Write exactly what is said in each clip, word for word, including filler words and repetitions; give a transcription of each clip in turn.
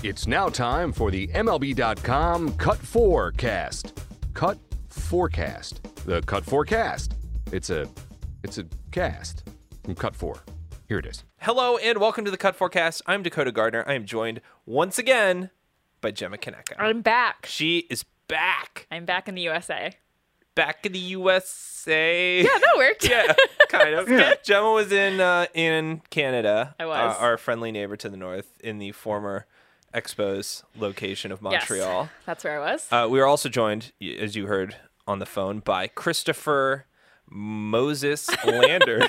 It's now time for the M L B dot com Cut four cast. Cut forecast. The Cut forecast. It's a, it's a cast from Cut four. Here it is. Hello and welcome to the Cut forecast. I'm Dakota Gardner. I am joined once again by Gemma Kaneka. I'm back. She is back. I'm back in the U S A. Back in the U S A. Yeah, that worked. Yeah, kind of. Yeah. Gemma was in uh, in Canada. I was. Uh, our friendly neighbor to the north in the former Expos location of Montreal. Yes, that's where I was. Uh, we are also joined, as you heard on the phone, by Christopher Moses Landers.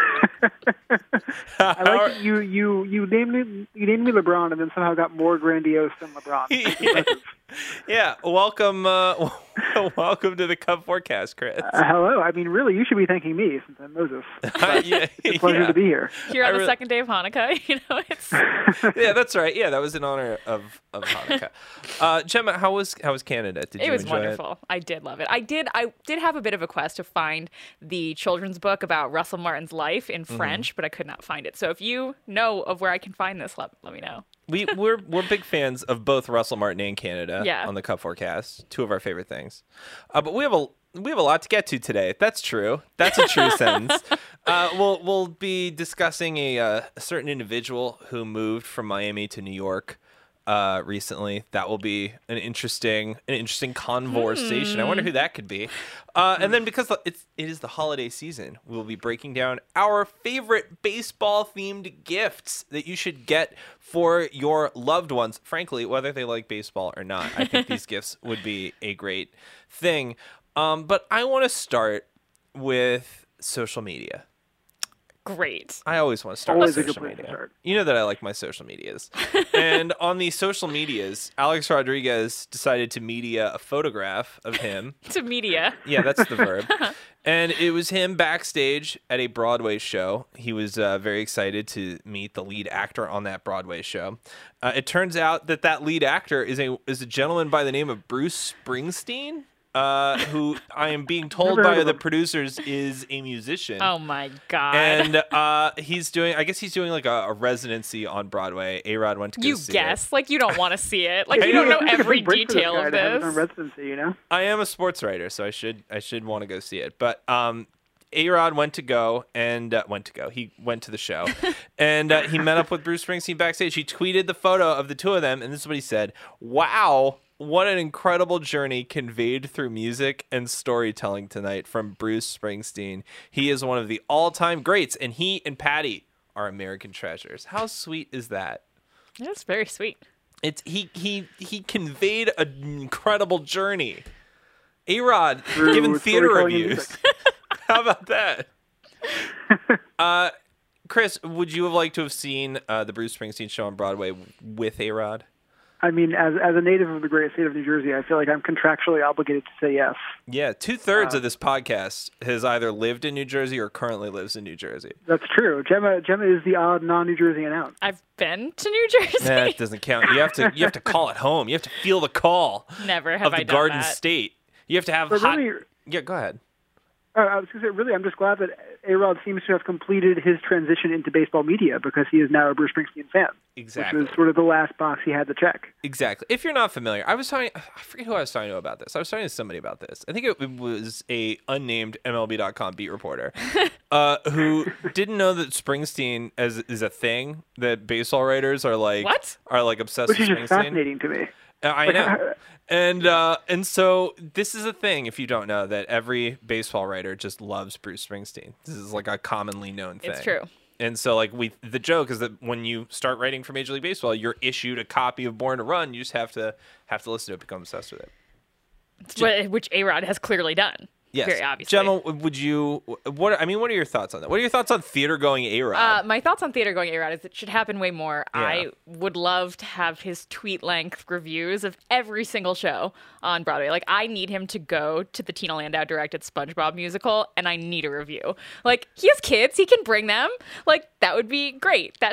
I like that you you you named me you named me LeBron and then somehow got more grandiose than LeBron. yeah. yeah, welcome, uh, welcome to the Cut forecast, Chris. Uh, hello. I mean, really, you should be thanking me since I'm Moses. Uh, yeah, it's a pleasure yeah. to be here. Here on I the re- second day of Hanukkah, you know, it's yeah, that's right. Yeah, that was in honor of of Hanukkah. Uh, Gemma, how was how was Canada? Did it you was enjoy wonderful. It? I did love it. I did. I did have a bit of a quest to find the children's book about Russell Martin's life in Mm-hmm. French, but I could not find it. So if you know of where I can find this, let, let me know. We we're we're big fans of both Russell Martin and Canada. Yeah. On the Cut forecast, two of our favorite things. Uh, but we have a we have a lot to get to today. That's true. That's a true sentence. Uh, we'll we'll be discussing a, uh, a certain individual who moved from Miami to New York uh, recently. That will be an interesting an interesting conversation. I wonder who that could be. Uh, and then because it's it is the holiday season, we'll be breaking down our favorite baseball themed gifts that you should get for your loved ones. Frankly, whether they like baseball or not, I think these gifts would be a great thing. Um, but I want to start with social media. Great. I always want to start Always with a good social place to media. start. You know that I like my social medias. And on these social medias, Alex Rodriguez decided to media a photograph of him. To media. Yeah, that's the verb. And it was him backstage at a Broadway show. He was uh, very excited to meet the lead actor on that Broadway show. Uh, it turns out that that lead actor is a is a gentleman by the name of Bruce Springsteen. Uh, who I am being told Never heard by of the him. producers is a musician. Oh my God. And uh, he's doing, I guess he's doing like a, a residency on Broadway. A-Rod went to go you see guess. it. Like, you don't want to see it. Like, Yeah, you you don't know It's a every big break for detail this guy of to have his own this. residency, you know? I am a sports writer, so I should I should want to go see it. But um, A-Rod went to go and uh, went to go. He went to the show, and uh, he met up with Bruce Springsteen backstage. He tweeted the photo of the two of them, and this is what he said: "Wow, what an incredible journey conveyed through music and storytelling tonight from Bruce Springsteen. He is one of the all-time greats, and he and Patty are American treasures." How sweet is that? That's very sweet. It's he he he conveyed an incredible journey. A-Rod Through giving theater storytelling and reviews. music. How about that? uh, Chris, would you have liked to have seen uh, the Bruce Springsteen show on Broadway with A-Rod? I mean, as as a native of the great state of New Jersey, I feel like I'm contractually obligated to say yes. Yeah, two thirds of this podcast has either lived in New Jersey or currently lives in New Jersey. That's true. Gemma Gemma is the odd non-New Jerseyan out. I've been to New Jersey. That doesn't count. You have to you have to call it home. You have to feel the call Never have of I the done Garden that. State. You have to have But hot. really, Yeah, go ahead. uh, I was going to say, really, I'm just glad that A-Rod seems to have completed his transition into baseball media because he is now a Bruce Springsteen fan. Exactly. Which was sort of the last box he had to check. Exactly. If you're not familiar, I was talking. I forget who I was talking to about this. I was talking to somebody about this. I think it, it was a unnamed M L B dot com beat reporter uh, who didn't know that Springsteen as is a thing that baseball writers are like. What? Are like obsessed Which with is Springsteen. just fascinating to me. Uh, I know. And uh, and so this is a thing, if you don't know, that every baseball writer just loves Bruce Springsteen. This is like a commonly known thing. It's true. And so like we the joke is that when you start writing for Major League Baseball, you're issued a copy of Born to Run. You just have to have to listen to it, become obsessed with it. Wh- Which A-Rod has clearly done. Yes. Very obviously. Gemma, would you what I mean, what are your thoughts on that? What are your thoughts on theater going A-Rod? Uh, my thoughts on theater going A-Rod is it should happen way more. Yeah. I would love to have his tweet length reviews of every single show on Broadway. Like, I need him to go to the Tina Landau directed SpongeBob musical, and I need a review. Like, he has kids, he can bring them. Like, that would be great. That should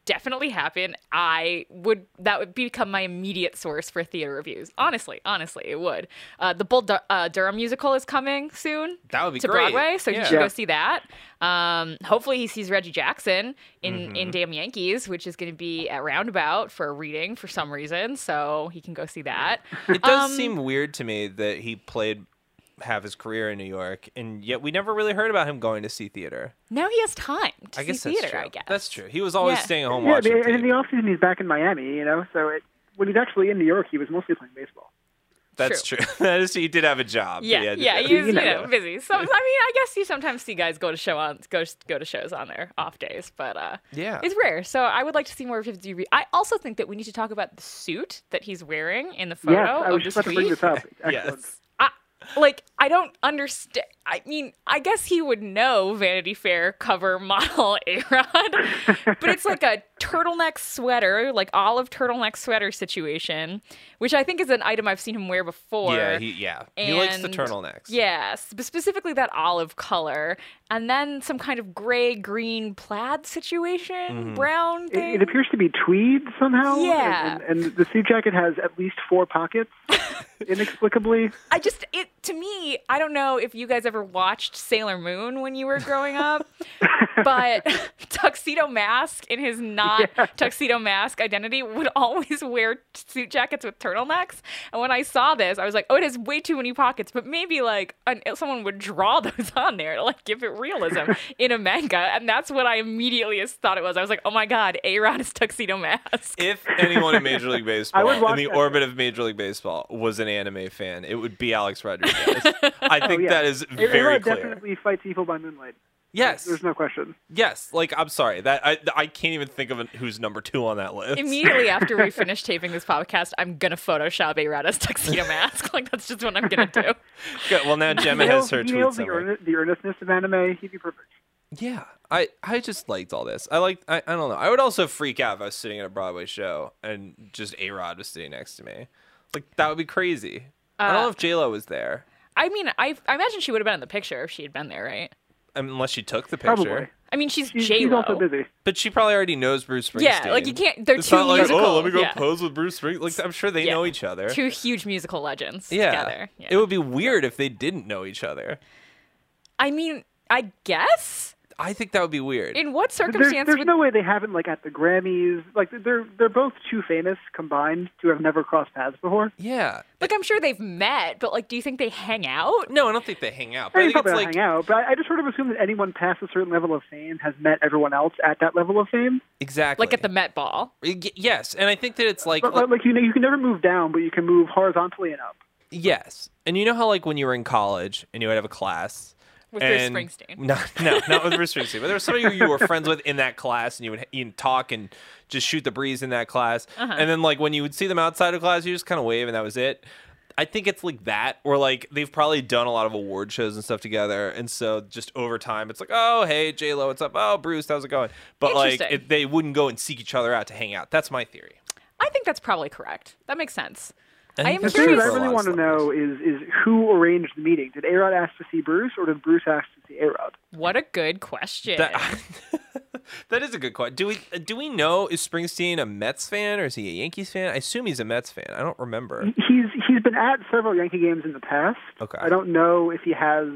definitely happen, I would that would become my immediate source for theater reviews. Honestly, honestly, it would. Uh, the Bull Dur- uh, Durham musical is coming soon. That would be to great. Broadway, so Yeah. you should Yeah. go see that. Um, hopefully, he sees Reggie Jackson in Mm-hmm. in Damn Yankees, which is going to be at Roundabout for a reading for some reason, so he can go see that. It does Um, seem weird to me that he played half his career in New York, and yet we never really heard about him going to see theater. Now he has time to I guess see that's theater. true. I guess That's true. He was always Yeah. staying at home Yeah, I watching mean, and in tape. the offseason he's back in Miami, you know. So it, when he's actually in New York, he was mostly playing baseball. That's true. That is, he did have a job. Yeah, He had- yeah, he's You you know. know busy. So I mean, I guess you sometimes see guys go to show on go go to shows on their off days, but uh, Yeah. it's rare. So I would like to see more of his D V. I also think that we need to talk about the suit that he's wearing in the photo Yes, I of was this just about to bring tweet. this up. Excellent. Yes. I, like I don't understand. I mean, I guess he would know Vanity Fair cover model A-Rod, but it's like a turtleneck sweater, like olive turtleneck sweater situation, which I think is an item I've seen him wear before. Yeah, he yeah. he likes the And- turtlenecks. Yes, but specifically that olive color, and then some kind of gray green plaid situation, Mm-hmm. brown It, thing. it appears to be tweed somehow. Yeah. And, and the suit jacket has at least four pockets, inexplicably. I just it to me, I don't know if you guys ever watched Sailor Moon when you were growing up, but Tuxedo Mask in his not Tuxedo Mask identity would always wear suit jackets with turtlenecks. And when I saw this, I was like, oh, it has way too many pockets, but maybe like an, someone would draw those on there to like give it realism in a manga. And that's what I immediately thought it was. I was like, oh my God, A-Rod is Tuxedo Mask. If anyone in Major League Baseball, would in watch the that. orbit of Major League Baseball, was an anime fan, it would be Alex Rodriguez. I think Oh, yeah. that is A- very A-Rod clear. definitely fights evil by moonlight. Yes, There's no question. yes. Like, I'm sorry that I I can't even think of an, who's number two on that list. Immediately after we finish taping this podcast, I'm gonna Photoshop A-Rod as Tuxedo Mask. Like that's just what I'm gonna do. Good. Well, now Gemma He has nails, her he tweet nails the, summary. earnest, the earnestness of anime. He'd be perfect. Yeah, I, I just liked all this. I like I, I don't know. I would also freak out if I was sitting at a Broadway show and just A Rod was sitting next to me. Like that would be crazy. I don't know if J Lo was there, I mean, I I imagine she would have been in the picture if she had been there, right? unless she took the picture. Probably. I mean, she's He's, J he's Lo. also busy. But she probably already knows Bruce Springsteen. Yeah, like you can't. They're It's two not like, musical. oh, let me go yeah. pose with Bruce Springsteen. Like I'm sure they Yeah. know each other. Two huge musical legends yeah. together. Yeah. It would be weird if they didn't know each other. I mean, I guess. I think that would be weird. In what There's, circumstance there's would no way they haven't, like, at the Grammys. Like, they're they're both too famous combined to have never crossed paths before. yeah. like I'm sure they've met, but like, do you think they hang out? No, I don't think they hang out. But They I think probably it's don't like hang out, but I, I just sort of assume that anyone past a certain level of fame has met everyone else at that level of fame. exactly Like at the Met Ball. Y- yes, and I think that it's like But, like, like, you know, you can never move down, but you can move horizontally and up. yes, and you know how like when you were in college and you would have a class. With Bruce and- Springsteen. No, no, not with Bruce Springsteen. But there was somebody who you were friends with in that class, and you would you talk and just shoot the breeze in that class. Uh-huh. And then like when you would see them outside of class, you just kind of wave, and that was it. I think it's like that, or like they've probably done a lot of award shows and stuff together, and so just over time, it's like, oh, hey, J Lo, what's up? Oh, Bruce, how's it going? But like, Interesting. it, they wouldn't go and seek each other out to hang out. That's my theory. I think that's probably correct. That makes sense. I am The that's thing true that I for a really lot want of to know is is who arranged the meeting. Did A-Rod ask to see Bruce, or did Bruce ask to see A-Rod? What a good question. That, that is a good question. Do we do we know, is Springsteen a Mets fan or is he a Yankees fan? I assume he's a Mets fan. I don't remember. He's he's been at several Yankee games in the past. Okay. I don't know if he has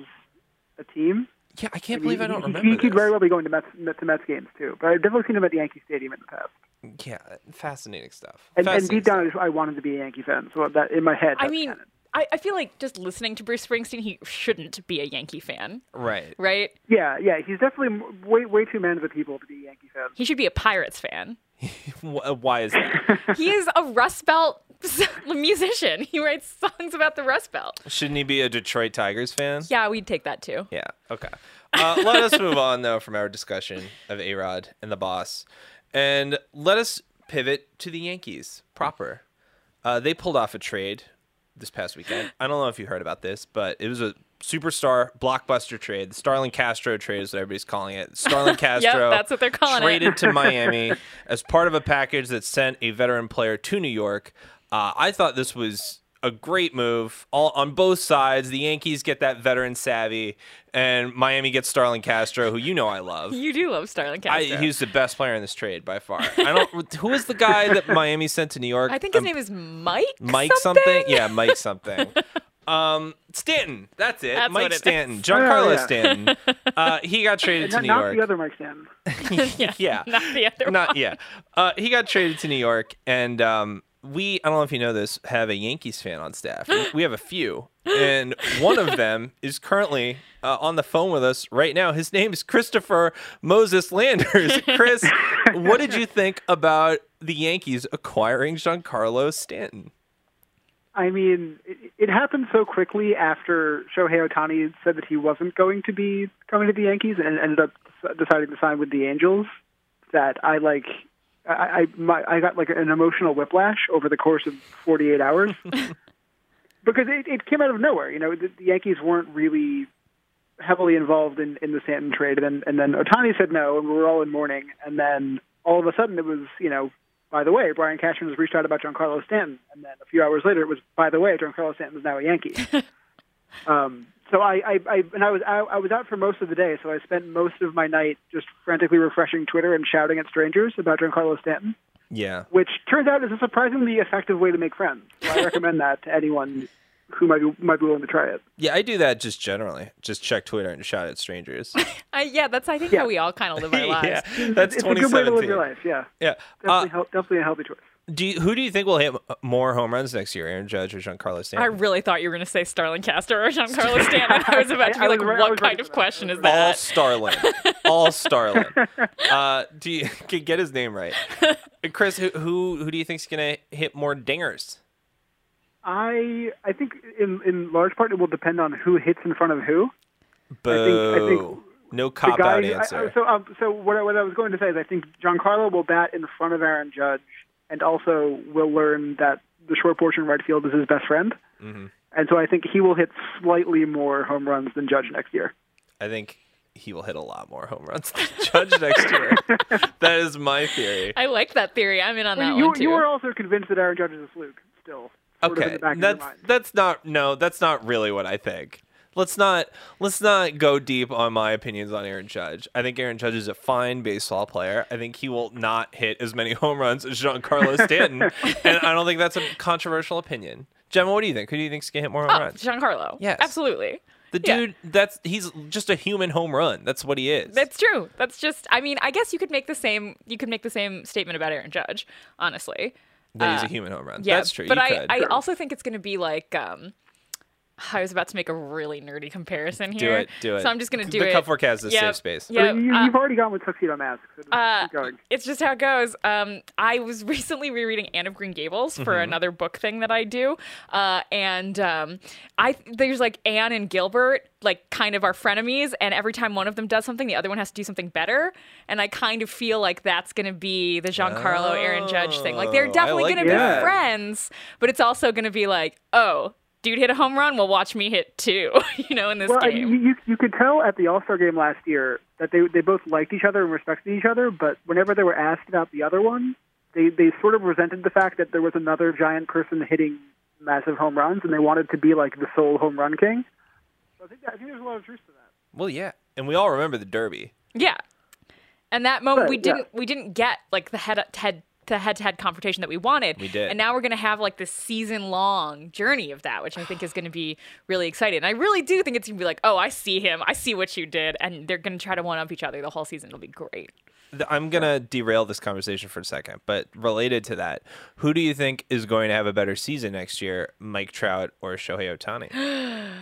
a team. Yeah, I can't I mean, believe I don't he, remember He could this. very well be going to Mets to Mets games too, but I've definitely seen him at the Yankee Stadium in the past. Yeah, fascinating stuff. And, and Fascinating deep down, stuff. I wanted to be a Yankee fan, so that in my head. I that's mean, canon. I, I feel like just listening to Bruce Springsteen, he shouldn't be a Yankee fan, Right. right? yeah, yeah, he's definitely m- way way too man of a people to be a Yankee fan. He should be a Pirates fan. Wh- Why is that? He is a Rust Belt musician. He writes songs about the Rust Belt. Shouldn't he be a Detroit Tigers fan? Yeah, we'd take that too. Yeah, okay. Uh, let us move on, though, from our discussion of A-Rod and the boss. And let us pivot to the Yankees proper. Uh, they pulled off a trade this past weekend. I don't know if you heard about this, but it was a superstar blockbuster trade. The Starlin Castro trade is what everybody's calling it. Starlin Castro that's what they're calling it. traded to Miami as part of a package that sent a veteran player to New York. Uh, I thought this was a great move all on both sides. The Yankees get that veteran savvy, and Miami gets Starlin Castro, who you know I love. You do love Starlin I, Castro. he's the best player in this trade by far. I don't. Who is the guy that Miami sent to New York? I think his Um, name is Mike. Mike something. something? Yeah, Mike something. Um, Stanton. That's it. That's Mike what it Stanton. is. Giancarlo Oh, yeah. Stanton. Uh, he got traded to not, New not York. the other Mike Stanton. yeah, yeah. not the other Not one. yeah. Uh, he got traded to New York, and um, we I don't know if you know this, have a Yankees fan on staff. We have a few, and one of them is currently uh, on the phone with us right now. His name is Christopher Moses Landers. Chris, what did you think about the Yankees acquiring Giancarlo Stanton? I mean, it, it happened so quickly after Shohei Ohtani said that he wasn't going to be coming to the Yankees and ended up deciding to sign with the Angels that I like. I I, my, I got like an emotional whiplash over the course of forty-eight hours because it, it came out of nowhere. You know, the, the Yankees weren't really heavily involved in, in the Stanton trade, and and then Ohtani said no, and we were all in mourning, and then all of a sudden it was, you know, by the way, Brian Cashman has reached out about Giancarlo Stanton, and then a few hours later it was, by the way, Giancarlo Stanton is now a Yankee. um, so I, I, I, and I was out, I was out for most of the day, so I spent most of my night just frantically refreshing Twitter and shouting at strangers about Giancarlo Stanton, Yeah. which turns out is a surprisingly effective way to make friends. So I recommend that to anyone who might be, might be willing to try it. Yeah, I do that just generally. Just check Twitter and shout at strangers. I, yeah, that's I think Yeah. how we all kind of live our lives. yeah, that's It's a twenty good way to live seventeen. your life, yeah. Yeah. Definitely, Uh, hel- definitely a healthy choice. do you, who do you think will hit more home runs next year, Aaron Judge or Giancarlo I Stanton? really thought you were going to say Starlin Castro or Giancarlo Stanton. I was about to be I- I like, was re- I what was kind ready of for that. question is All that? Starlin. All Starlin. Uh, do you can get his name right? Chris, who who, who do you think's gonna hit more dingers? I I think in in large part it will depend on who hits in front of who. Boo. I think no The cop guy, out I- answer. I, so um, so what I, what I was going to say is I think Giancarlo will bat in front of Aaron Judge, and also will learn that the short portion right field is his best friend. Mm-hmm. And so I think he will hit slightly more home runs than Judge next year. I think he will hit a lot more home runs than Judge next year. That is my theory. I like that theory. I'm in on that you one too. you were also convinced that Aaron Judge is a fluke still. Sort of in Okay, the back of your that's mind. that's not no, that's not really what I think. Let's not let's not go deep on my opinions on Aaron Judge. I think Aaron Judge is a fine baseball player. I think he will not hit as many home runs as Giancarlo Stanton, and I don't think that's a controversial opinion. Gemma, what do you think? Who do you think's gonna hit more home Oh, runs? Giancarlo. Yes. Absolutely. The Yeah. dude, that's he's just a human home run. That's what he is. That's true. That's just. I mean, I guess you could make the same. You could make the same statement about Aaron Judge. Honestly. that he's uh, a human home run. Yeah, That's true. But you I, could. I also think it's going to be like. Um, I was about to make a really nerdy comparison do here. it. Do it. So I'm just going to do the it. The Cup Forecast is a Yep, safe space. Yep. you, uh, you've already gone with Tuxedo Mask. So just Uh, keep going. it's just how it goes. Um, I was recently rereading Anne of Green Gables for Mm-hmm. another book thing that I do, uh, and um, I there's like Anne and Gilbert, like kind of are frenemies, and every time one of them does something, the other one has to do something better. And I kind of feel like that's going to be the Giancarlo Aaron Judge thing. Like they're Oh, I definitely like going to that. be friends, but it's also going to be like, oh, dude hit a home run, well, watch me hit two. You know, in this Well, game. you, you you could tell at the All Star game last year that they they both liked each other and respected each other, but whenever they were asked about the other one, they they sort of resented the fact that there was another giant person hitting massive home runs, and they wanted to be like the sole home run king. So I think I think there's a lot of truth to that. Well, yeah, and we all remember the Derby. Yeah. And that moment But, we yeah. didn't we didn't get like the head head to head to head confrontation that we wanted. We did. And now we're gonna have like this season long journey of that, which I think is gonna be really exciting. And I really do think it's gonna be like, oh, I see him, I see what you did, and they're gonna try to one up each other the whole season. It'll be great. Th- I'm gonna derail this conversation for a second, but related to that, who do you think is going to have a better season next year, Mike Trout or Shohei Ohtani?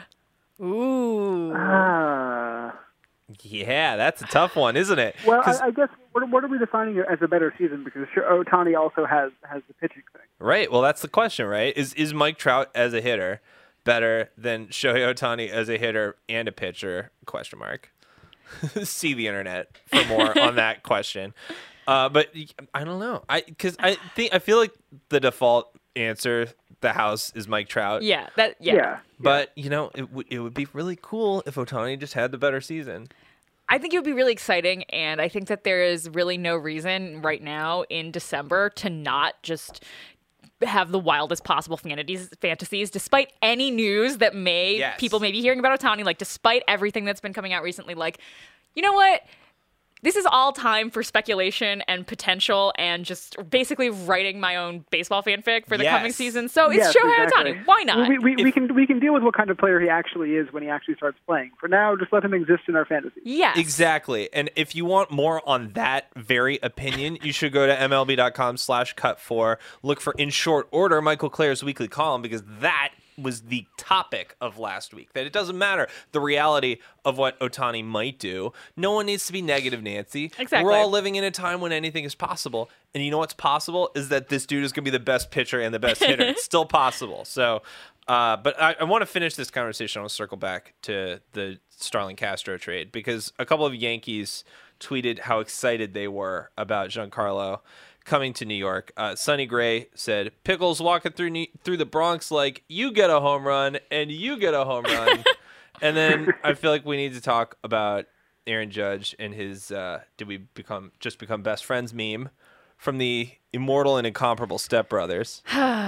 Ooh. Ah. Yeah, that's a tough one, isn't it? Well, 'Cause- I, I guess what, what are we defining as a better season? Because sure, Ohtani also has has the pitching thing. right. Well, that's the question, right? Is is Mike Trout as a hitter better than Shohei Ohtani as a hitter and a pitcher? Question mark. See the internet for more on that question. Uh, but I don't know. I because I think I feel like the default answer, the house, is Mike Trout. Yeah. That yeah. Yeah. But you know, it would it would be really cool if Ohtani just had the better season. I think it would be really exciting, and I think that there is really no reason right now in December to not just have the wildest possible fantasies, fantasies, despite any news that may Yes. people may be hearing about Ohtani, like despite everything that's been coming out recently, like, you know what? This is all time for speculation and potential and just basically writing my own baseball fanfic for the Yes. coming season. So it's Yes, Shohei exactly. Ohtani. Why not? We, we, we can we can deal with what kind of player he actually is when he actually starts playing. For now, just let him exist in our fantasy. Yes. Exactly. And if you want more on that very opinion, you should go to mlb.com slash cut four. Look for In Short Order, Michael Clare's weekly column, because that was the topic of last week. That it doesn't matter the reality of what Ohtani might do. No one needs to be negative, Nancy. Exactly. We're all living in a time when anything is possible. And you know what's possible is that this dude is going to be the best pitcher and the best hitter. It's still possible. So, uh, but I, I want to finish this conversation. I want to circle back to the Starling Castro trade because a couple of Yankees tweeted how excited they were about Giancarlo coming to New York. Uh, Sonny Gray said, Pickles walking through New- through the Bronx like, you get a home run and you get a home run. And then I feel like we need to talk about Aaron Judge and his uh, did we become just become best friends meme from the immortal and incomparable Step Brothers.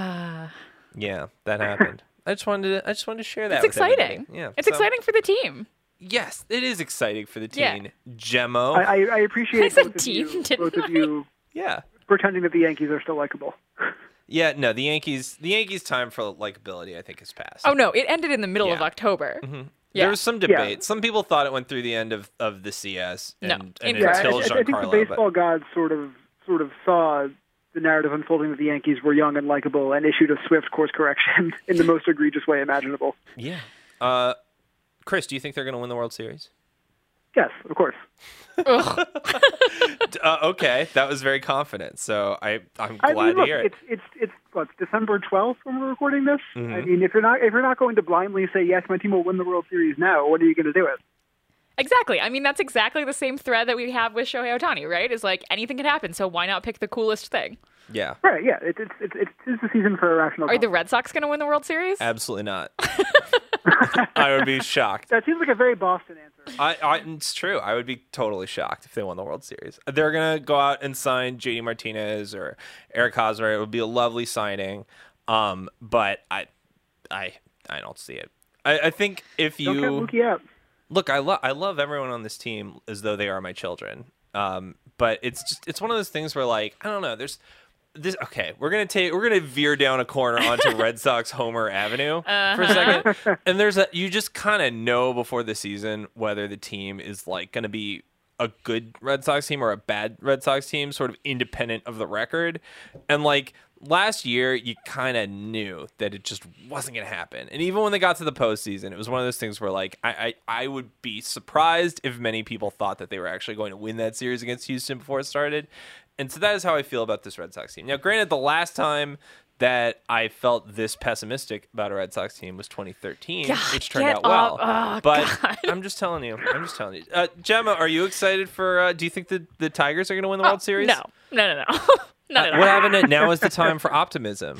Yeah, that happened. I just wanted to I just wanted to share that. It's with exciting. everybody. Yeah, It's so- exciting for the team. Yes, it is exciting for the Yeah. team. Gemmo. I, I, I I appreciate said both of team, you, didn't both of I? you yeah. pretending that the Yankees are still likable. Yeah, no, the Yankees the Yankees time for likability I think has passed. Oh no, it ended in the middle of Yeah. October. There Yeah. was some debate. Some people thought it went through the end of, of the C S and, No, and in- Yeah, I, until I, I think the Giancarlo. baseball But gods sort of sort of saw the narrative unfolding that the Yankees were young and likable and issued a swift course correction in the most egregious way imaginable. yeah. Uh, Chris, do you think they're going to win the World Series? Yes, of course. Ugh. Uh, okay, that was very confident. So I I'm I glad mean, to look, hear it. it's it's it's what December twelfth when we're recording this. Mm-hmm. I mean, if you're not if you're not going to blindly say yes, my team will win the World Series now, what are you going to do it? Exactly. I mean, that's exactly the same thread that we have with Shohei Ohtani, right? Is like anything can happen, so why not pick the coolest thing? Yeah, Right? Yeah, it's it's it's it's, it's the season for irrational. Are the Red Sox going to win the World Series? absolutely not. I would be shocked. That seems like a very Boston answer. I, I, it's true. I would be totally shocked if they won the World Series. They're gonna go out and sign J D Martinez or Eric Hosmer. It would be a lovely signing. Um, but I, I, I don't see it. I, I think if Don't you count Mookie out. look, I love, I love everyone on this team as though they are my children. Um, but it's just, it's one of those things where like I don't know. There's this. Okay, we're gonna take, we're gonna veer down a corner onto Red Sox Homer Avenue for a second. And there's a, you just kind of know before the season whether the team is like gonna be a good Red Sox team or a bad Red Sox team, sort of independent of the record. And like last year, you kind of knew that it just wasn't going to happen. And even when they got to the postseason, it was one of those things where like I, I, I would be surprised if many people thought that they were actually going to win that series against Houston before it started. And so that is how I feel about this Red Sox team. Now, granted, the last time that I felt this pessimistic about a Red Sox team was twenty thirteen, God, which turned get out well. up. Oh, but God. I'm just telling you. I'm just telling you. Uh, Gemma, are you excited for? Uh, do you think the the Tigers are going to win the World Series? No, no, no, no. Not at all. What happened? To, now is the time for optimism.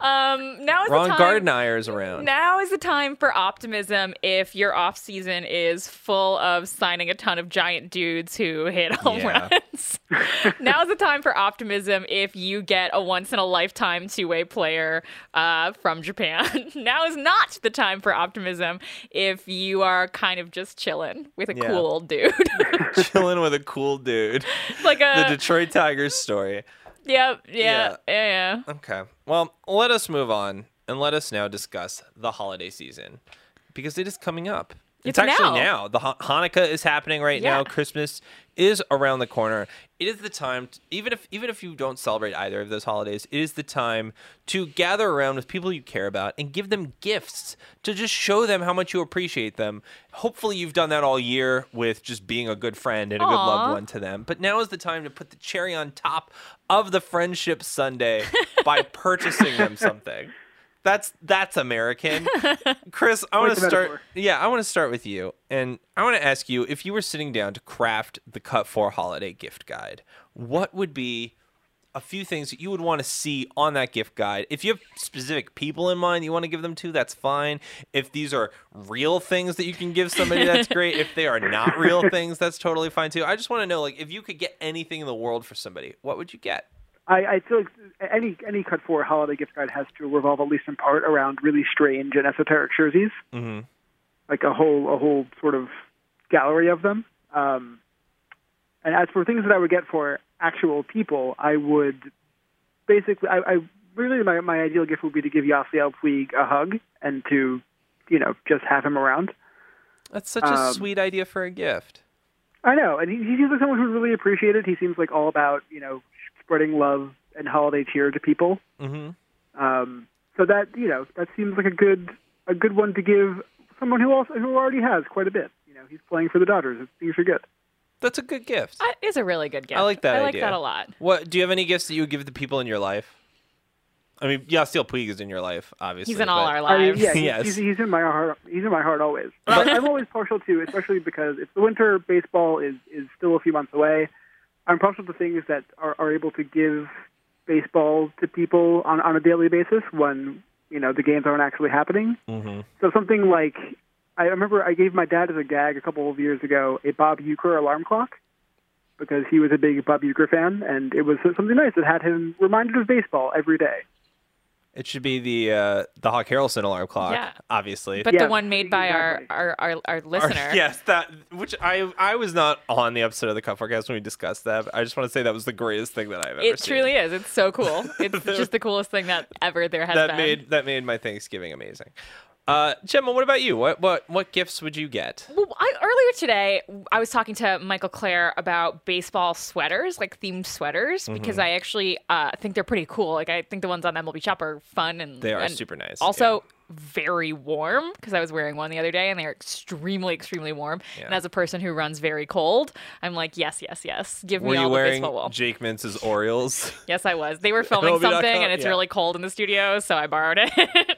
Um, now is Ron the time. Gardenhire is around. Now is the time for optimism if your off season is full of signing a ton of giant dudes who hit home Yeah. runs. Now is the time for optimism if you get a once in a lifetime two way player uh, from Japan. Now is not the time for optimism if you are kind of just chilling with a Yeah. cool old dude. Chilling with a cool dude. like The a Detroit Tigers story. yep, yeah, yeah, yeah. Okay. Well, let us move on and let us now discuss the holiday season because it is coming up. It's, It's actually now. now. The Ha- Hanukkah is happening right Yeah. now. Christmas is around the corner. It is the time, to, even if even if you don't celebrate either of those holidays, it is the time to gather around with people you care about and give them gifts to just show them how much you appreciate them. Hopefully, you've done that all year with just being a good friend and a good Aw. loved one to them. But now is the time to put the cherry on top of the friendship sundae by purchasing them something. That's that's American. Chris, I want Quite to the start. metaphor. Yeah, I want to start with you, and I want to ask you if you were sitting down to craft the Cut Four Holiday Gift Guide, what would be a few things that you would want to see on that gift guide? If you have specific people in mind you want to give them to, that's fine. If these are real things that you can give somebody, that's great. If they are not real things, that's totally fine too. I just want to know, like, if you could get anything in the world for somebody, what would you get? I, I feel like any any Cut four holiday gift guide has to revolve at least in part around really strange and esoteric jerseys, Mm-hmm. like a whole a whole sort of gallery of them. Um, and as for things that I would get for actual people, I would basically, I, I really my my ideal gift would be to give Yasiel Puig a hug and to, you know, just have him around. That's such a Um, sweet idea for a gift. I know, and he, he seems like someone who's really appreciated. He seems like all about, you know, spreading love and holiday cheer to people. Mm-hmm. Um, so that, you know, that seems like a good a good one to give someone who also who already has quite a bit. You know, he's playing for the Dodgers. Things are good. That's a good gift. That is a really good gift. I like that I like idea. that a lot. What do you have any gifts that you would give to people in your life? I mean, Yasiel Puig is in your life, obviously. He's in all but- our I mean, lives. yeah, he's, Yes. he's, he's in my heart. He's in my heart always. But I'm always partial to, especially because it's the winter. Baseball is is still a few months away. I'm partial to things that are, are able to give baseball to people on, on a daily basis when, you know, the games aren't actually happening. Mm-hmm. So something like, I remember I gave my dad as a gag a couple of years ago a Bob Uecker alarm clock because he was a big Bob Uecker fan, and it was something nice that had him reminded of baseball every day. It should be the uh, the Hawk Harrelson alarm clock, Yeah. obviously. But Yeah, the one made by exactly. our, our, our, our Or- listener. yes, that which I I was not on the episode of the Cut Forecast when we discussed that. But I just want to say that was the greatest thing that I've ever It seen. truly is. It's so cool. It's just the coolest thing that ever there has that been. made that made my Thanksgiving amazing. Uh, Gemma, what about you? What what what gifts would you get? Well, I, earlier today, I was talking to Michael Clare about baseball sweaters, like themed sweaters, Mm-hmm. because I actually uh, think they're pretty cool. Like, I think the ones on M L B Shop are fun and They are and super nice, Also, very warm because I was wearing one the other day and they are extremely, extremely warm. Yeah. And as a person who runs very cold, I'm like, yes, yes, yes. Give Were me you all the wearing baseball wool. Jake Mintz's Orioles? Yes, I was. They were filming M L B dot com, something and it's yeah. really cold in the studio, so I borrowed it.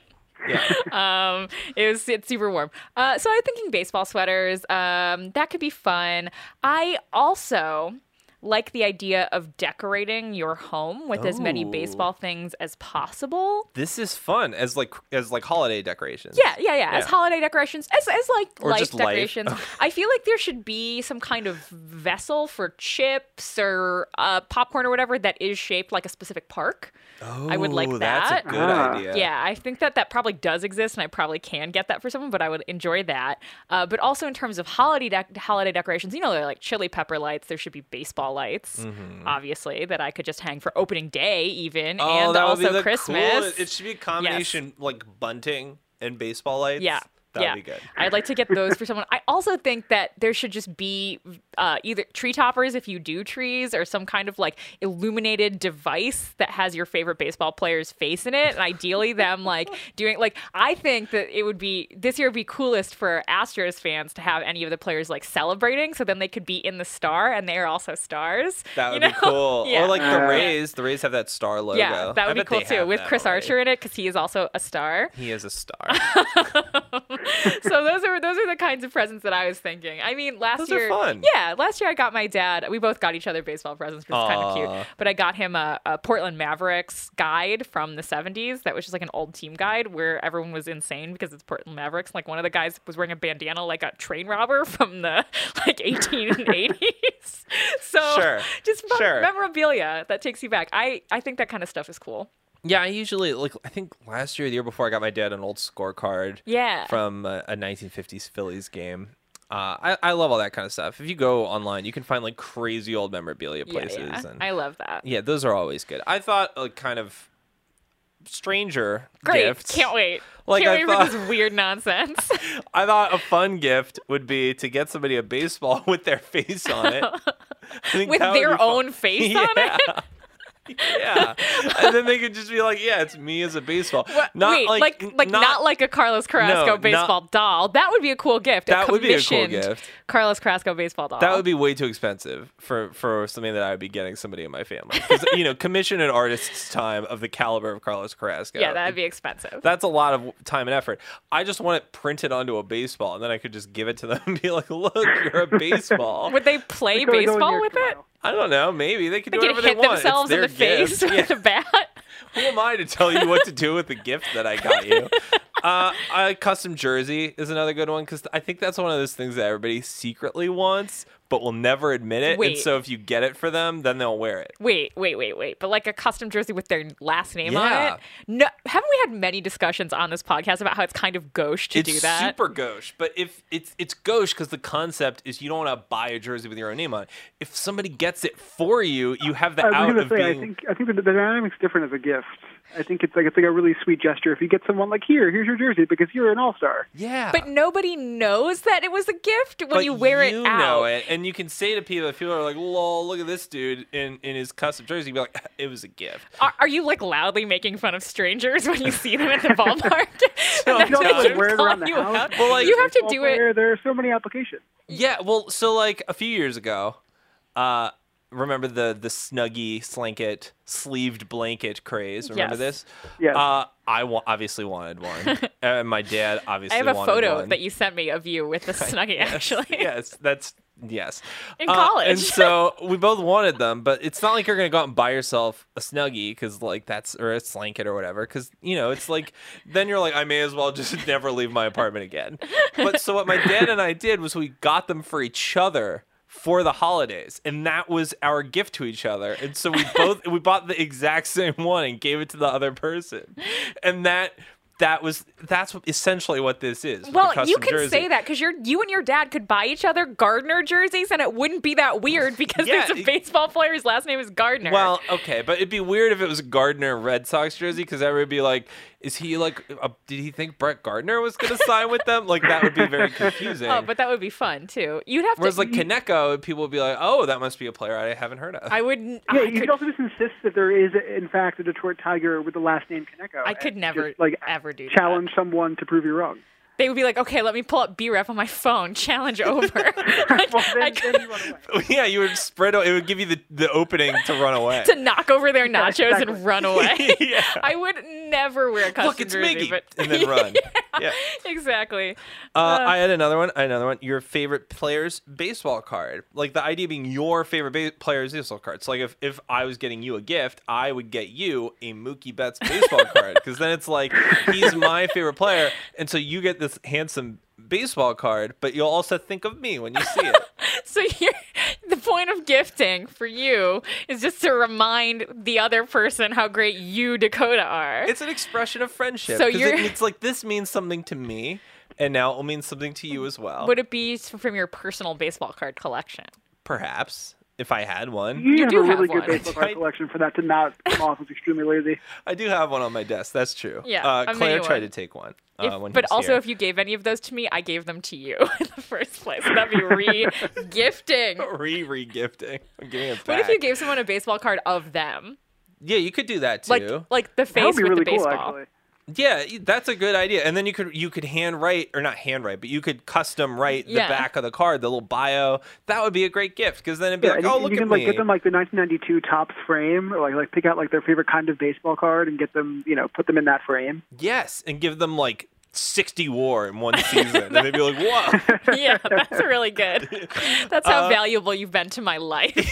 Yeah. um, it was it's super warm. Uh, so I'm thinking baseball sweaters. Um, that could be fun. I also like the idea of decorating your home with as many Ooh. baseball things as possible. This is fun as like as like holiday decorations. Yeah, yeah, yeah. As Yeah. holiday decorations, as as like Or life just life. decorations. I feel like there should be some kind of vessel for chips or uh, popcorn or whatever that is shaped like a specific park. Oh, I would like that's that. a good Ah. idea. Yeah, I think that that probably does exist, and I probably can get that for someone. But I would enjoy that. Uh, but also in terms of holiday dec- holiday decorations, you know, they're like chili pepper lights. There should be baseball lights, obviously, that I could just hang for opening day, even, Oh, and that would be also the Christmas. coolest- It should be a combination like bunting and baseball lights. Yeah. That yeah. would be good. I'd like to get those for someone. I also think that there should just be uh, either tree toppers if you do trees or some kind of like illuminated device that has your favorite baseball player's face in it. And ideally them like doing like, I think that it would be, this year would be coolest for Astros fans to have any of the players like celebrating. So then they could be in the star and they are also stars. That you would know? be cool. Yeah. Or like the Uh, Rays. The Rays have that star logo. Yeah, that I would be bet cool they too have with that Chris already. Archer in it because he is also a star. He is a star. So those are those are the kinds of presents that I was thinking. I mean, last Those are year, fun. yeah, last year I got my dad. We both got each other baseball presents, which is kind of Aw. cute. But I got him a, a Portland Mavericks guide from the seventies. That was just like an old team guide where everyone was insane because it's Portland Mavericks. Like one of the guys was wearing a bandana like a train robber from the like eighteen eighties. So Sure. just fun Sure. memorabilia that takes you back. I I think that kind of stuff is cool. Yeah, I usually like. I think last year, the year before, I got my dad an old scorecard. Yeah. From a, a nineteen fifties Phillies game. Uh, I I love all that kind of stuff. If you go online, you can find like crazy old memorabilia places. Yeah, yeah. And I love that. yeah, those are always good. I thought a kind of stranger Great. gift. Can't wait. Like, Can't I wait thought- for this weird nonsense. I thought a fun gift would be to get somebody a baseball with their face on it. I think With that would their be fun. own face on it? Yeah, and then they could just be like, "Yeah, it's me as a baseball." What- Not Wait, like, like, like not, like a Carlos Carrasco No, baseball not- doll. That would be a cool gift. That a would be a cool commissioned gift. Carlos Carrasco baseball doll. That would be way too expensive for, for something that I would be getting somebody in my family. Because, you know, commission an artist's time of the caliber of Carlos Carrasco. yeah, that'd be expensive. That's a lot of time and effort. I just want it printed onto a baseball, and then I could just give it to them and be like, look, you're a baseball. Would they play It's gonna go in baseball your with it? tomorrow. I don't know. Maybe they can They do could whatever hit they want. themselves it's in their the face gift. with Yeah. a bat. Who am I to tell you what to do with the gift that I got you? Uh, a custom jersey is another good one because I think that's one of those things that everybody secretly wants, but will never admit it. Wait. And so if you get it for them, then they'll wear it. Wait, wait, wait, wait. But like a custom jersey with their last name Yeah. on it? No, haven't we had many discussions on this podcast about how it's kind of gauche to It's do that? super gauche, but if it's it's gauche because the concept is you don't want to buy a jersey with your own name on it. If somebody gets it for you, you have the I was out going of to say, being. I think I think the, the dynamic's different as a gift. I think it's like it's like a really sweet gesture if you get someone like here, here's your jersey because you're an all-star. yeah, But nobody knows that it was a gift when But you wear you it out. know it, and you can say to people, if people are like, "Lol, look at this dude in, in his custom jersey," you'd be like, "It was a gift." Are, are you like loudly making fun of strangers when you see them at the ballpark? No, And no, they're like, just wear it around calling the you house. out? Well, like- you have to Baseball do it. player, there are so many applications. Yeah, well, so like a few years ago, uh, remember the the Snuggie slanket sleeved blanket craze? Remember Yes. this? Yes. Uh, I wa- obviously wanted one, and my dad obviously I have a wanted photo one. that you sent me of you with the Snuggie, actually. Yes, that's yes. In Uh, college. and so we both wanted them, but it's not like you're gonna go out and buy yourself a Snuggie because like that's or a slanket or whatever. Because you know it's like then you're like I may as well just never leave my apartment again. But so what my dad and I did was we got them for each other for the holidays, and that was our gift to each other. And so we both we bought the exact same one and gave it to the other person, and that. That was that's what- essentially what this is. with the Well, you custom can jersey. say that because you're you and your dad could buy each other Gardner jerseys, and it wouldn't be that weird because Yeah, there's a it- baseball player whose last name is Gardner. Well, okay, but it'd be weird if it was a Gardner Red Sox jersey because everybody would be like, "Is he like? Uh, did he think Brett Gardner was going to sign with them?" Like that would be very confusing. oh, but that would be fun too. You'd have Whereas to. like Kaneko, people would be like, "Oh, that must be a player I haven't heard of." I wouldn't. Yeah, I you could, could also just insist that there is, in fact, a Detroit Tiger with the last name Kaneko. I could and never, just, like ever do that. challenge someone to prove you wrong. They would be like, okay, let me pull up B Ref on my phone. Challenge over. Like, Well, then, I then could, you run away. yeah, you would spread. It would give you the, the opening to run away. to knock over their nachos exactly. and run away. Yeah. I would never wear a custom Look, it's jersey, Miggy, but and then run. Yeah. exactly. Uh, I had another one. I had another one. Your favorite player's baseball card. Like the idea being your favorite ba- player's baseball card. So like if, if I was getting you a gift, I would get you a Mookie Betts baseball card because then it's like he's my favorite player, and so you get this handsome baseball card, but you'll also think of me when you see it. So you're, the point of gifting for you is just to remind the other person how great you, Dakota, are. It's an expression of friendship. So 'cause you're- it, it's like this means something to me, and now it will mean something to you as well. Would it be from your personal baseball card collection? Perhaps if I had one. You, have do a really have good one. baseball card I- collection for that to not come off as extremely lazy. I do have one on my desk. That's true. Yeah, uh, a Claire mini tried one. to take one. If- Uh, when he but was also, here. if you gave any of those to me, I gave them to you in the first place. So that'd be re-gifting. re re gifting, I'm giving it back. What if you gave someone a baseball card of them? Yeah, you could do that too. Like like the That would face be with really the cool, baseball. actually. yeah, that's a good idea. And then you could you could handwrite or not handwrite, but you could custom write the Yeah. back of the card, the little bio. That would be a great gift because then it'd be Yeah, like, and oh, you, look you at can like me. get them like the nineteen ninety-two Topps frame, or like like pick out like their favorite kind of baseball card and get them, you know, put them in that frame. Yes, and give them like sixty WAR in one season, and they'd be like, whoa. Yeah, that's really good. That's how Uh, valuable you've been to my life.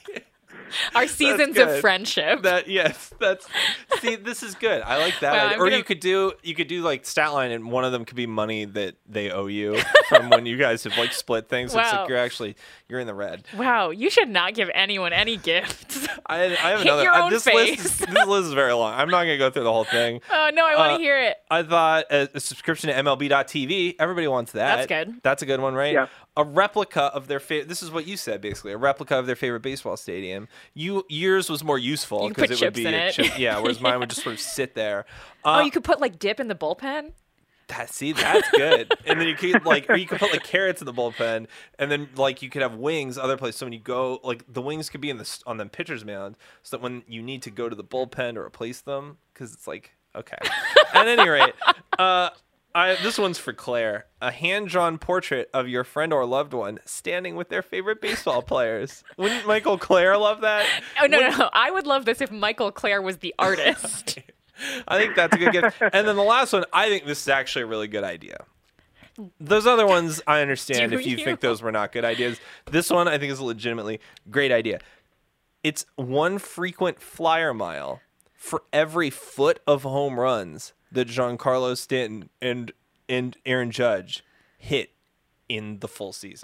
Our seasons good. of friendship. That yes, that's see, this is good. I like that. Wow, idea. I'm Or gonna- you could do you could do like stat line, and one of them could be money that they owe you from when you guys have like split things. It's Wow. like you're actually you're in the red. Wow, you should not give anyone any gifts. I, I have Hit another. your uh, own this list is, face. this list is very long. I'm not gonna go through the whole thing. Oh no, I want to Uh, hear it. I thought a, a subscription to M L B dot T V. Everybody wants that. That's good. That's a good one, right? Yeah. A replica of their favorite. This is what you said, basically. A replica of their favorite baseball stadium. You yours was more useful You can because put it would chips be in a it. chip. Yeah, whereas mine would just sort of sit there. Oh, Uh, you could put like dip in the bullpen. that, see, that's good. And then you could like, or you could put like carrots in the bullpen, and then like you could have wings other places. So when you go, like the wings could be in the s- on the pitcher's mound, so that when you need to go to the bullpen to replace them, because it's like okay. At any rate, uh, I this one's for Claire. A hand-drawn portrait of your friend or loved one standing with their favorite baseball players. Wouldn't Michael Clare love that? Oh no, no, no! I would love this if Michael Clare was the artist. I think that's a good gift. And then the last one, I think this is actually a really good idea. Those other ones, I understand Do if you, you? think those were not good ideas. This one, I think, is a legitimately great idea. It's one frequent flyer mile for every foot of home runs that Giancarlo Stanton and and Aaron Judge hit in the full season.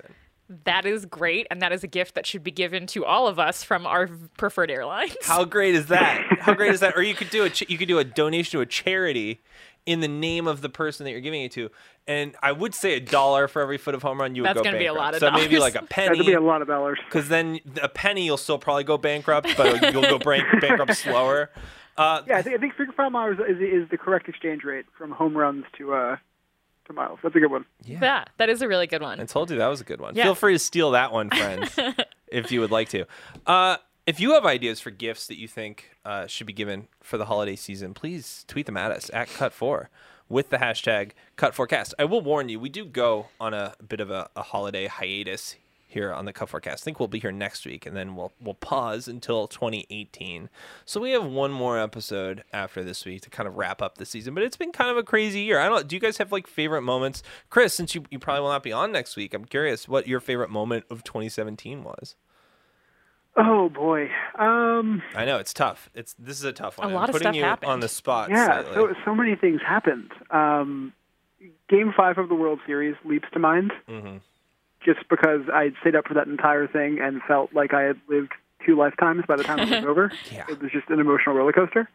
that is great, and that is a gift that should be given to all of us from our preferred airlines. How great is that? How great is that? Or you could do a ch- you could do a donation to a charity in the name of the person that you're giving it to. And I would say a dollar for every foot of home run, you would That's go gonna bankrupt. be a lot of so maybe dollars. like a penny. That'd be a lot of dollars. Because then a penny you'll still probably go bankrupt, but you'll go bank- bankrupt slower. Uh, Yeah, I think, I think fifty-five miles is, is the correct exchange rate from home runs to uh to miles. That's a good one. yeah. Yeah, that is a really good one. I told you that was a good one. Yeah. Feel free to steal that one, friends, if you would like to. Uh, if you have ideas for gifts that you think uh, should be given for the holiday season, please tweet them at us at cut four with the hashtag cut forecast. I will warn you, we do go on a bit of a, a holiday hiatus here on the Cut Forecast. I think we'll be here next week, and then we'll we'll pause until twenty eighteen. So we have one more episode after this week to kind of wrap up the season. But it's been kind of a crazy year. I don't. Do you guys have like favorite moments, Chris? Since you you probably will not be on next week, I'm curious what your favorite moment of twenty seventeen was. Oh boy. Um, I know it's tough. It's this is a tough one. A I'm lot of putting stuff you happened. on the spot. yeah, slightly. so so many things happened. Um, game five of the World Series leaps to mind, hmm just because I'd stayed up for that entire thing and felt like I had lived two lifetimes by the time it was over. Yeah. It was just an emotional roller coaster.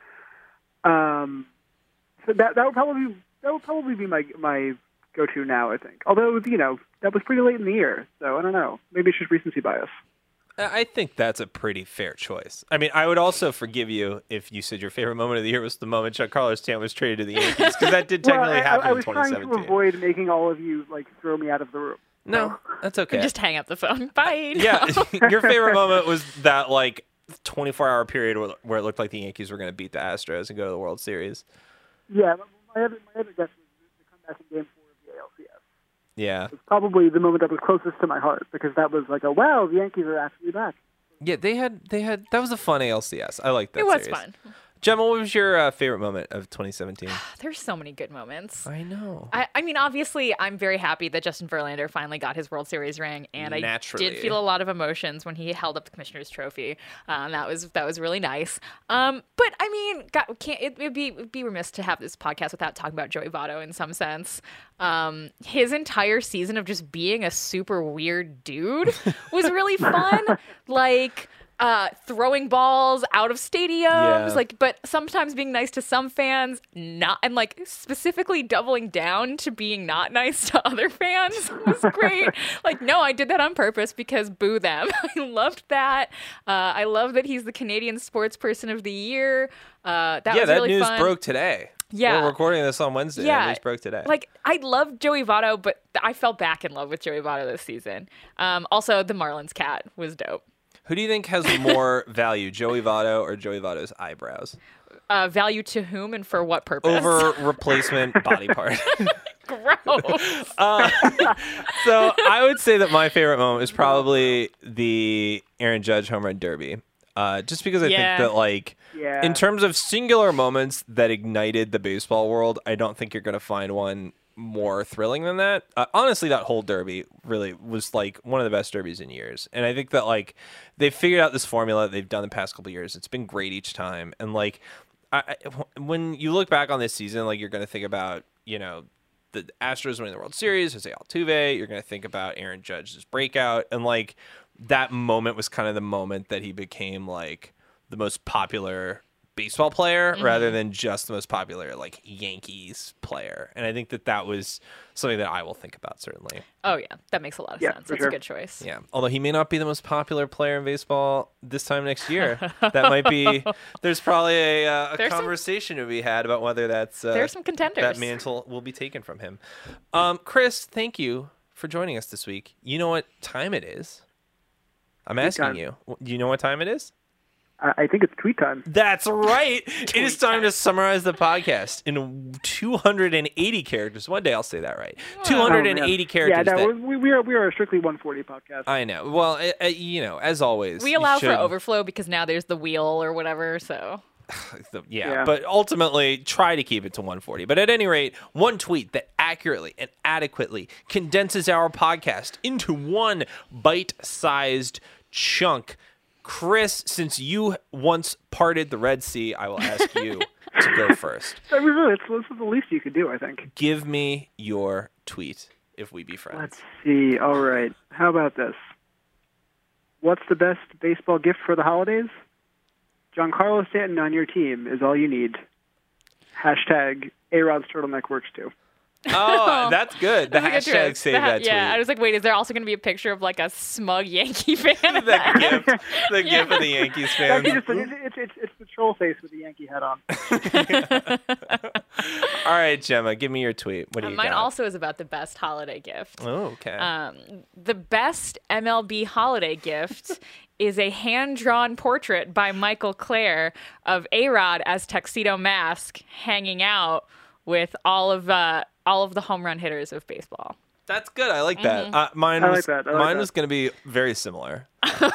Um, so that that would probably that would probably be my my go-to now, I think. Although, you know, that was pretty late in the year, so I don't know. Maybe it's just recency bias. I think that's a pretty fair choice. I mean, I would also forgive you if you said your favorite moment of the year was the moment Giancarlo Stanton was traded to the Yankees, because that did technically well, I, happen I in was twenty trying to seventeen. avoid making all of you like throw me out of the room. No, that's okay. Just hang up the phone. Bye. Yeah, your favorite moment was that like twenty-four hour period where, where it looked like the Yankees were going to beat the Astros and go to the World Series. Yeah, my other my other guess was the comeback in Game Four of the A L C S. Yeah, It's probably the moment that was closest to my heart because that was like a wow, the Yankees are actually back. yeah, they had they had that was a fun A L C S. I like that. It was series. fun. Gemma, what was your uh, favorite moment of twenty seventeen? There's so many good moments. I know. I, I mean, obviously, I'm very happy that Justin Verlander finally got his World Series ring, and I Naturally. did feel a lot of emotions when he held up the Commissioner's Trophy. Um, that was that was really nice. Um, but I mean, God, can't it would be it'd be remiss to have this podcast without talking about Joey Votto in some sense. Um, his entire season of just being a super weird dude was really fun. Like. Uh, throwing balls out of stadiums, Yeah. like, but sometimes being nice to some fans, not, and like specifically doubling down to being not nice to other fans was great. Like, no, I did that on purpose because boo them. I loved that. Uh, I love that he's the Canadian Sports Person of the Year. Uh, that yeah, was that really news fun. broke today. Yeah. We're recording this on Wednesday. Yeah. That news broke today. Like, I love Joey Votto, but I fell back in love with Joey Votto this season. Um, also, the Marlins cat was dope. Who do you think has more value, Joey Votto or Joey Votto's eyebrows? Uh, value to whom and for what purpose? Over replacement body part. Gross. Uh, so I would say that my favorite moment is probably the Aaron Judge home run derby. Uh, just because I Yeah. think that, like, Yeah. in terms of singular moments that ignited the baseball world, I don't think you're going to find one more thrilling than that. Uh, honestly, that whole derby really was like one of the best derbies in years. And I think that like they've figured out this formula that they've done the past couple of years. It's been great each time. And like I, I, when you look back on this season, like you're going to think about, you know, the Astros winning the World Series, Jose Altuve, you're going to think about Aaron Judge's breakout. And like that moment was kind of the moment that he became like the most popular baseball player Mm-hmm. rather than just the most popular like Yankees player. And I think that that was something that I will think about certainly. Oh yeah, that makes a lot of Yeah, sense. for That's sure. a good choice. Yeah. Although he may not be the most popular player in baseball this time next year. That might be, there's probably a, uh, a There's some- conversation to be had about whether that's, uh, There's some contenders. that mantle will be taken from him. Um, Chris, thank you for joining us this week. You know what time it is? I'm asking time. you. Do you know what time it is? I, I think it's tweet time. That's right. It is time to summarize the podcast in two hundred eighty characters. One day I'll say that right. two hundred eighty Oh, man. characters. Yeah, no, that- we, we are we are a strictly one forty podcast. I know. Well, uh, uh, you know, as always, We you allow for should- overflow because now there's the wheel or whatever. So the- yeah, Yeah. but ultimately try to keep it to one forty. But at any rate, one tweet that accurately and adequately condenses our podcast into one bite-sized chunk. Chris, since you once parted the Red Sea, I will ask you to go first. I mean, really, it's, this is the least you could do, I think. Give me your tweet. if we be friends. Let's see. All right. How about this? What's the best baseball gift for the holidays? Giancarlo Stanton on your team is all you need. Hashtag A-Rod's turtleneck works too. Oh, that's good. The That's a good hashtag joke. save The ha- that tweet. Yeah, I was like, wait, is there also going to be a picture of like a smug Yankee fan? the gift, the gift of the Yankees fans. Actually, just, it's, it's, it's, it's the troll face with the Yankee hat on. All right, Gemma, give me your tweet. What do Uh, you Mine got? also is about the best holiday gift. Oh, okay. Um, the best M L B holiday gift is a hand-drawn portrait by Michael Clare of A-Rod as Tuxedo Mask hanging out with all of uh, all of the home run hitters of baseball. That's good. I like that. Uh, mine I like was that. I like mine that. was going to be very similar.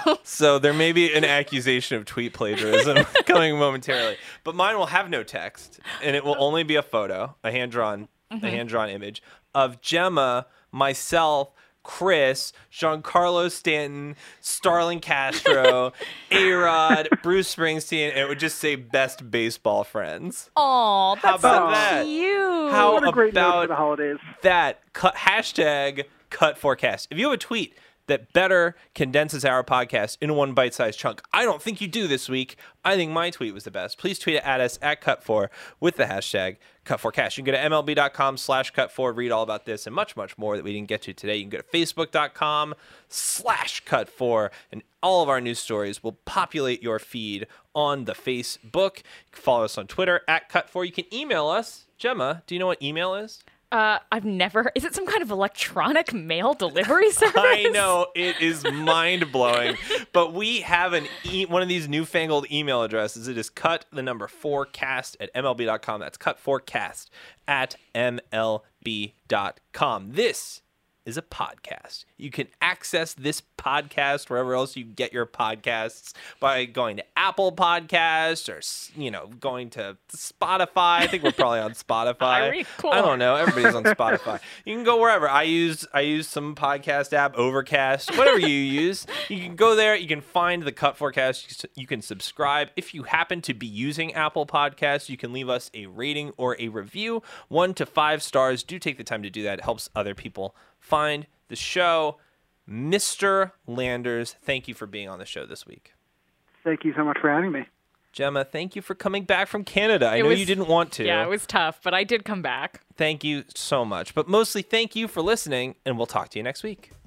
So there may be an accusation of tweet plagiarism coming momentarily, but mine will have no text, and it will only be a photo, a hand drawn, a hand drawn image of Gemma, myself, Chris, Giancarlo Stanton, Starlin Castro, A-Rod, Bruce Springsteen, and it would just say "Best Baseball Friends." Oh, How that's about so that? cute. How What a great note about for the holidays. that? Cut, hashtag cut forecast. If you have a tweet that better condenses our podcast into one bite-sized chunk, I don't think you do this week. I think my tweet was the best. Please tweet it at us at cut four with the hashtag cut forecast. You can go to mlb.com slash cut four, read all about this and much, much more that we didn't get to today. You can go to facebook.com slash cut four, and all of our news stories will populate your feed on the Facebook. You can follow us on Twitter at cut four. You can email us. Gemma, do you know what email is? Uh, I've never. Is it some kind of electronic mail delivery service? I know, it is mind blowing, but we have an e- one of these newfangled email addresses. It is cut the number forecast at M L B dot com. That's cut forecast at M L B dot com. This is a podcast. You can access this podcast wherever else you get your podcasts by going to Apple Podcasts or, you know, going to Spotify. I think we're probably on Spotify. Very cool. I don't know. Everybody's on Spotify. You can go wherever. I use I use some podcast app, Overcast, whatever you use. You can go there. You can find the Cut Forecast. You can subscribe. If you happen to be using Apple Podcasts, you can leave us a rating or a review. One to five stars. Do take the time to do that. It helps other people find the show. Mister Landers, thank you for being on the show this week. Thank you so much for having me. Gemma, thank you for coming back from Canada. I It know was- you didn't want to. Yeah, it was tough, but I did come back. Thank you so much. But mostly thank you for listening, and we'll talk to you next week.